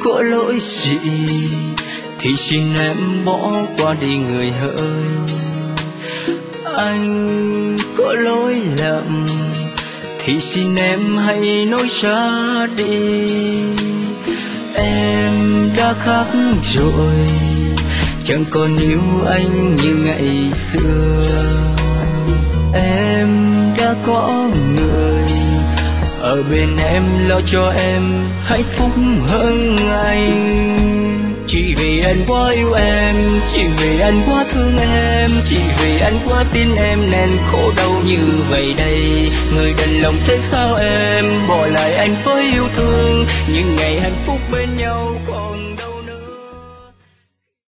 có lỗi gì thì xin em bỏ qua đi người hỡi. Anh có lỗi lầm thì xin em hãy nói ra đi. Em đã khác rồi, chẳng còn yêu anh như ngày xưa. Em đã có người ở bên em lo cho em hạnh phúc hơn anh. Chỉ vì anh quá yêu em, chỉ vì anh quá thương em, chỉ vì anh quá tin em nên khổ đau như vậy đây. Người đành lòng thế sao em bỏ lại anh với yêu thương, những ngày hạnh phúc bên nhau còn